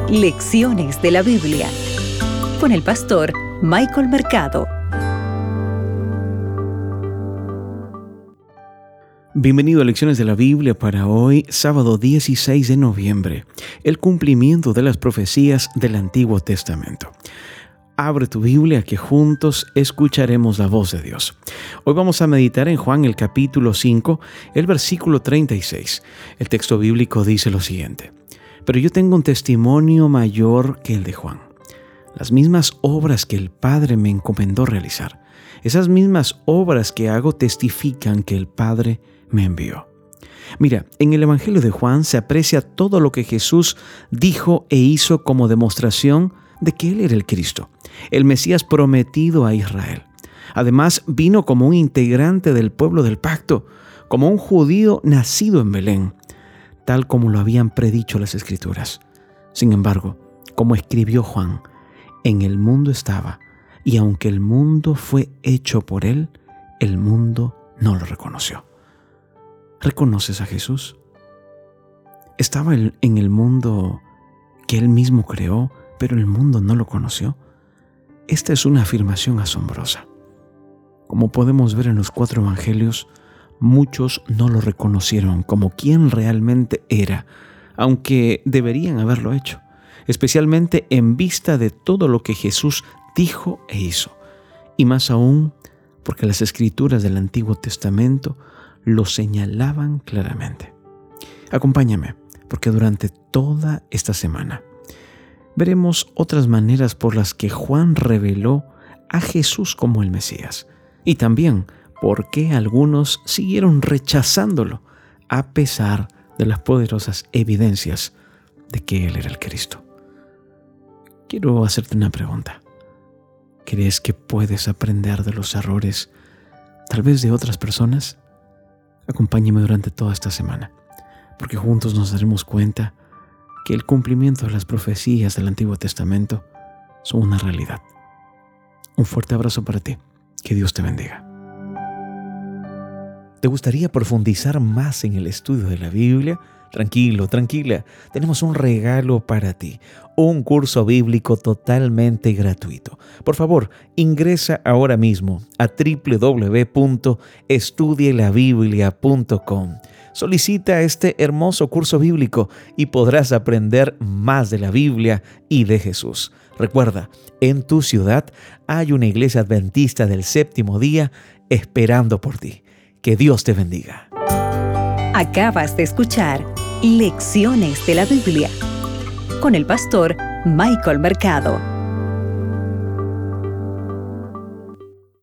Lecciones de la Biblia con el pastor Michael Mercado. Bienvenido a Lecciones de la Biblia para hoy, sábado 16 de noviembre, el cumplimiento de las profecías del Antiguo Testamento. Abre tu Biblia que juntos escucharemos la voz de Dios. Hoy vamos a meditar en Juan el capítulo 5, el versículo 36. El texto bíblico dice lo siguiente: Pero yo tengo un testimonio mayor que el de Juan. Las mismas obras que el Padre me encomendó realizar, esas mismas obras que hago testifican que el Padre me envió. Mira, en el Evangelio de Juan se aprecia todo lo que Jesús dijo e hizo como demostración de que Él era el Cristo, el Mesías prometido a Israel. Además, vino como un integrante del pueblo del pacto, como un judío nacido en Belén, tal como lo habían predicho las Escrituras. Sin embargo, como escribió Juan, en el mundo estaba, y aunque el mundo fue hecho por Él, el mundo no lo reconoció. ¿Reconoces a Jesús? Estaba en el mundo que Él mismo creó, pero el mundo no lo conoció. Esta es una afirmación asombrosa. Como podemos ver en los 4 evangelios, muchos no lo reconocieron como quien realmente era, aunque deberían haberlo hecho, especialmente en vista de todo lo que Jesús dijo e hizo, y más aún porque las Escrituras del Antiguo Testamento lo señalaban claramente. Acompáñame, porque durante toda esta semana veremos otras maneras por las que Juan reveló a Jesús como el Mesías, y también por qué algunos siguieron rechazándolo a pesar de las poderosas evidencias de que Él era el Cristo. Quiero hacerte una pregunta. ¿Crees que puedes aprender de los errores, tal vez de otras personas? Acompáñame durante toda esta semana, porque juntos nos daremos cuenta que el cumplimiento de las profecías del Antiguo Testamento son una realidad. Un fuerte abrazo para ti. Que Dios te bendiga. ¿Te gustaría profundizar más en el estudio de la Biblia? Tranquilo, tranquila. Tenemos un regalo para ti. Un curso bíblico totalmente gratuito. Por favor, ingresa ahora mismo a www.estudielabiblia.com. Solicita este hermoso curso bíblico y podrás aprender más de la Biblia y de Jesús. Recuerda, en tu ciudad hay una iglesia adventista del séptimo día esperando por ti. Que Dios te bendiga. Acabas de escuchar Lecciones de la Biblia con el pastor Michael Mercado.